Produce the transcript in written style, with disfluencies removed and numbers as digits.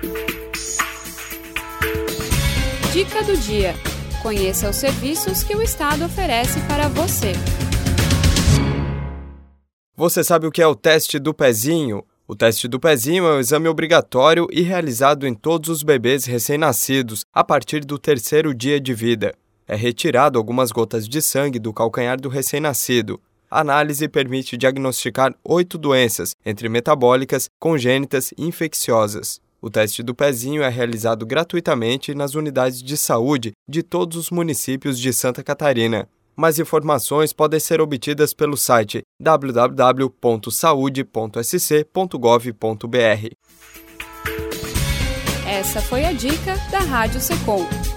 Dica do dia. Conheça os serviços que o Estado oferece para você. Você sabe o que é o teste do pezinho? O teste do pezinho é um exame obrigatório e realizado em todos os bebês recém-nascidos a partir do 3º dia de vida. É retirado algumas gotas de sangue do calcanhar do recém-nascido. A análise permite diagnosticar 8 doenças, entre metabólicas, congênitas e infecciosas. O teste do pezinho é realizado gratuitamente nas unidades de saúde de todos os municípios de Santa Catarina. Mais informações podem ser obtidas pelo site www.saude.sc.gov.br. Essa foi a dica da Rádio Secom.